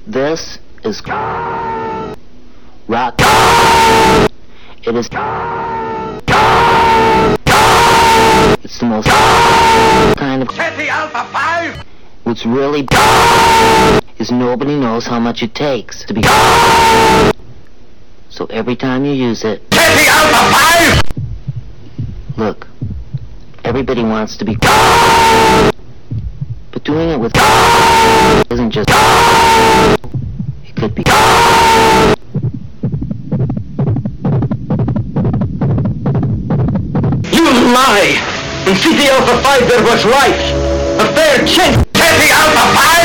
This is rock. It is. It's the most kind of. City Alpha 5! What's really is nobody knows how much it takes to be. So every time you use it. City Alpha 5! Look, everybody wants to be. But doing it with isn't just. It could be. You lie! In City Alpha 5 there was life! A fair chance! City Alpha 5!